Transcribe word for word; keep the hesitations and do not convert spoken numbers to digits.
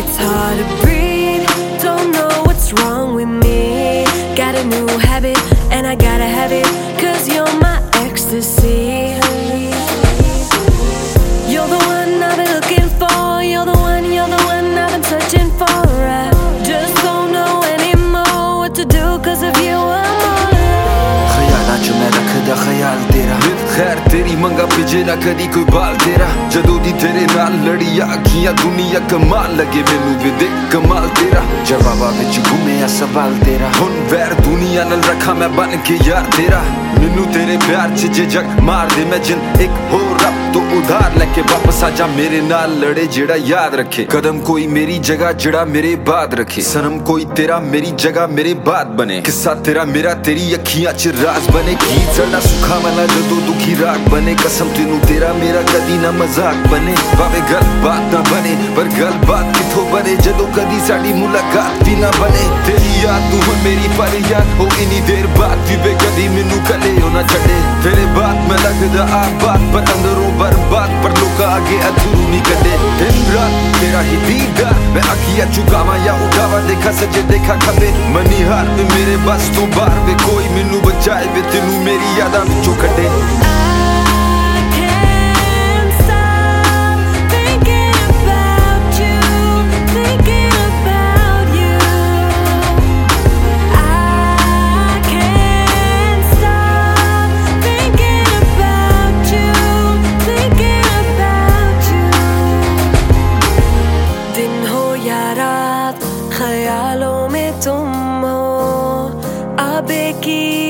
It's hard to breathe, don't know what's wrong with me. Got a new habit, and I gotta have it, cause you're my ecstasy. You're the one I've been looking for, you're the one, you're the one I've been searching for. I just don't know anymore what to do, cause of you I'm all alone. ख्यालां च मैं रखदा ख्याल तेरा, खैर तेरी मंगा पिजे ना कदी कोई बाल तेरा। जदों दी तेरे नाल लड़ी अखियां दुनिया कमाल लगे मैनू वे देख कमाल तेरा। जवाबां विच घुमिया सवाल तेरा, हुण वैर दुनिया नाल रखा मैं बन के यार तेरा। मैनू तेरे प्यार च जे जग मार दे मैं जिन एक हो रब तो उधार लेके वापस आ जा मेरे नाल लड़े जेड़ा याद रखे। कदम कोई मेरी जगह जेड़ा मेरे बाद रखे, सनम कोई तेरा मेरी जगह मेरे बाद बने। किस्सा तेरा मेरा तेरी अखियां च राज बने, गीत साडा सुखा वाला जदों दुखी राग बने। कसम तेनू तेरा मेरा कदी ना मजाक बने, भावे गल बात ना बने पर गल बात किथों बने जदों कदी साडी मुलाकात भी ना बने। तेरी याद तू हुण मेरी फरियाद हो इन्नी देर बाद भी वे कदी मैनू कदे ओ ना छड्डे। तेरे बाद मैं लगदा आबाद पर अंदरों बर्बाद, पर लोकां अगे अथरू नहीं कड्डे। दिन रात तेरा ही दीदार मैं अखियां चुकावां या उठावां, देखा सजे देखा खबे मनी हार वे मेरे बस तो बाहर वे कोई मैनू बचाए वे तेनू मेरी यादां विचों कड्डे। ख्यालों में तुम हो, अब की